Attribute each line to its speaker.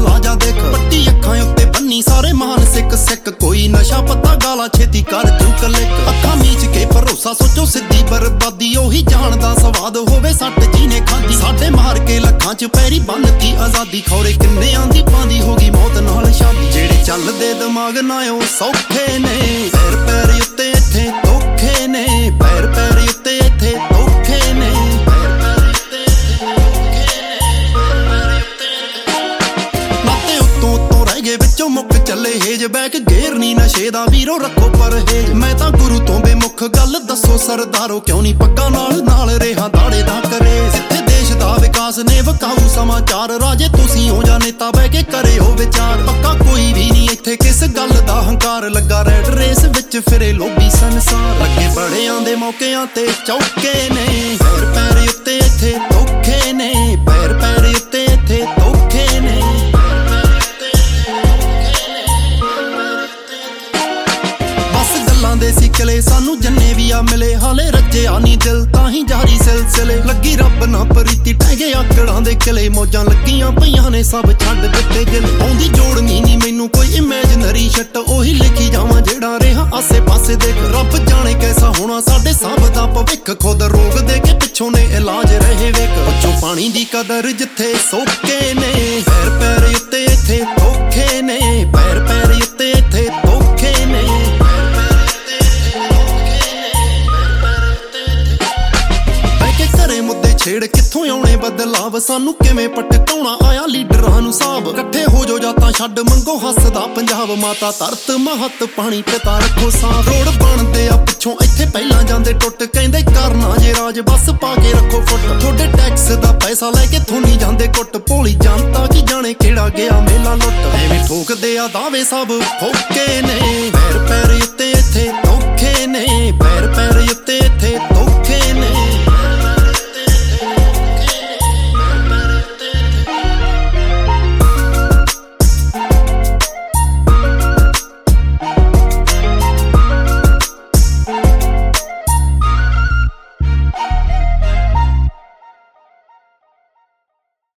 Speaker 1: ਲਾਜਾ ਦੇਖ ਪੱਟੀ ਅੱਖਾਂ ਉੱਤੇ ਬੰਨੀ ਸਾਰੇ ਮਹਾਨ ਸਿੱਖ ਸਿੱਖ ਕੋਈ ਨਸ਼ਾ ਪੱਤਾ ਗਾਲਾ ਛੇਤੀ ਕਰ ਜੂ ਕਲਿੱਕ ਅੱਖਾਂ ਮੀਚ ਕੇ ਭਰੋਸਾ ਸੋਚੋ ਸਿੱਧੀ ਬਰਬਾਦੀ ਉਹੀ ਜਾਣਦਾ ਸਵਾਦ ਹੋਵੇ ਸੱਟ ਜਿਹਨੇ ਖਾਂਦੀ ਸਾਡੇ ਮਾਰ ਕੇ ਲੱਖਾਂ ਚ ਪੈਰੀ ਬੰਨਤੀ ਆਜ਼ਾਦੀ ਖੌਰੇ ਕਿੰਨਿਆਂ ਦੀ ਪਾਂਦੀ ਹੋਗੀ ਮੌਤ ਨਾਲ ਸ਼ਾਦੀ ਜਿਹੜੇ ਚੱਲਦੇ ਦਿਮਾਗ ਨਾ ਉਹ ਸੌਖੇ ਨੇ ਪੈਰ ਪੈਰ ਉੱਤੇ ਇੱਥੇ ਧੋਖੇ ਨੇ ਪੈਰ ਪੈਰ ਉੱਤੇ ਇੱਥੇ ਧੋਖੇ ਨੇ ਨਾਤੇ ਉੱਤੋਂ ਉੱਤੋਂ ਰਹਿ ਗਏ ਵਿੱਚੋਂ ਮੁੱਕ ਚੱਲੇ ਹੇਜ ਬੈਕ ਗੇਰ ਨੀ ਨਸ਼ੇ ਦਾ ਵੀਰੋ ਰੱਖੋ ਪਰਹੇਜ ਮੈਂ ਤਾਂ ਗੁਰੂ ਤੋਂ ਬੇਮੁੱਖ ਗੱਲ ਦੱਸੋ ਸਰਦਾਰੋ ਕਿਉਂ ਨੀ ਪੱਗਾਂ ਨਾਲ ਰਿਹਾ ਦਾੜੇ ਦਾ ਕਰੇ ਜਿੱਥੇ ਦੇਸ਼ ਦਾ ਵਿਕਾਸ ਨੇ ਵਕਾਊ ਸਮਾਚਾਰ ਰਾਜੇ ਤੁਸੀਂ ਹੋ ਜਾਂ ਨੇਤਾ ਬਹਿ ਕੇ ਕਰਿਓ ਵਿਚਾਰ ਪੱਕਾ ਕੋਈ ਵੀ ਨਹੀਂ ਇੱਥੇ ਕਿਸ ਗੱਲ ਦਾ ਹੰਕਾਰ ਲੱਗਾ ਰੈਡ ਰੇਸ ਵਿੱਚ ਫਿਰੇ ਲੋਭੀ ਸੰਸਾਰ ਲੱਗੇ ਬੜਿਆਂ ਦੇ ਮੌਕਿਆਂ ਤੇ ਚੌਕੇ ਨੇ ਪੈਰ ਪੈਰ ਉੱਤੇ ਇੱਥੇ ਧੋਖੇ ਨੇ ਪੈਰ ਪੈਰ ਉੱਤੇ ਇੱਥੇ ਧੋਖੇ ਨੇ ਦੇ ਸਿੱਕਲੇ ਸਾਨੂੰ ਜੰਨੇ ਵੀ ਆ ਮਿਲੇ ਹਾਲੇ ਰੱਜਿਆ ਨੀ ਦਿਲ ਤਾਂ ਹੀ ਜਾਰੀ ਸਿਲਸਿਲੇ ਲੱਗੀ ਰੱਬ ਨਾ ਪ੍ਰੀਤੀ ਟਹਿ ਗਏ ਆਕੜਾਂ ਦੇ ਕਿਲੇ ਮੌਜਾਂ ਲੱਗੀਆਂ ਪਈਆਂ ਨੇ ਸਭ ਛੱਡ ਦਿੱਤੇ ਦਿਲ ਆਉਂਦੀ ਜੋੜਨੀ ਨੀ ਮੈਨੂੰ ਕੋਈ ਇਮੇਜਨਰੀ ਸ਼ਟ ਉਹੀ ਲਿਖੀ ਜਾਵਾਂ ਜਿਹੜਾ ਰਿਹਾ ਆਸੇ ਪਾਸੇ ਦੇਖ ਰੱਬ ਜਾਣੇ ਕੈਸਾ ਹੋਣਾ ਸਾਡੇ ਸਭ ਦਾ ਭਵਿੱਖ ਖੁਦ ਰੋਗ ਦੇ ਕੇ ਪਿੱਛੋਂ ਨੇ ਇਲਾਜ ਰਹੇ ਵੇਖ ਬੱਚੋ ਪਾਣੀ ਦੀ ਕਦਰ ਜਿੱਥੇ ਸੋਕੇ ਨੇ ਪੈਰ ਪੈਰ ਉੱਤੇ ਇੱਥੇ ਧੋਖੇ ਨੇ ਪੈਰ ਪੈਰ ਉੱਤੇ ਇੱਥੇ ਧੋਖੇ ਨੇ ਮੁੱਦੇ ਛੇੜ ਕਿੱਥੋਂ ਆਉਣੇ ਬਦਲਾਵ ਸਾਨੂੰ ਕਿਵੇਂ ਪਟਕਾਉਣਾ ਆਇਆ ਲੀਡਰਾਂ ਨੂੰ ਸਾਬ ਇਕੱਠੇ ਹੋ ਜੋ ਜਾਤਾਂ ਛੱਡ ਮੰਗੋ ਹੱਸਦਾ ਪੰਜਾਬ ਮਾਤਾ ਧਰਤ ਮਹੱਤ ਪਾਣੀ ਪਿਤਾ ਰੱਖੋ ਸਾਫ ਰੋਡ ਬਣਦੇ ਆ ਪਿੱਛੋਂ ਇੱਥੇ ਪਹਿਲਾਂ ਜਾਂਦੇ ਟੁੱਟ ਕਹਿੰਦੇ ਕਰਨਾ ਜੇ ਰਾਜ ਬਸ ਪਾ ਕੇ ਰੱਖੋ ਫੁੱਟ ਤੁਹਾਡੇ ਟੈਕਸ ਦਾ ਪੈਸਾ ਲੈ ਕੇ ਥੋਨੀ ਜਾਂਦੇ ਕੁੱਟ ਭੋਲੀ ਜਨਤਾ ਕੀ ਜਾਣੇ ਕਿਹੜਾ ਗਿਆ ਮੇਲਾ ਲੁੱਟ ਐਵੇਂ ਠੋਕਦੇ ਆ ਦਾਵੇ ਸਭ ਫੋਕੇ ਨੇ ਪੈਰ ਪੈਰ ਉੱਤੇ ਇੱਥੇ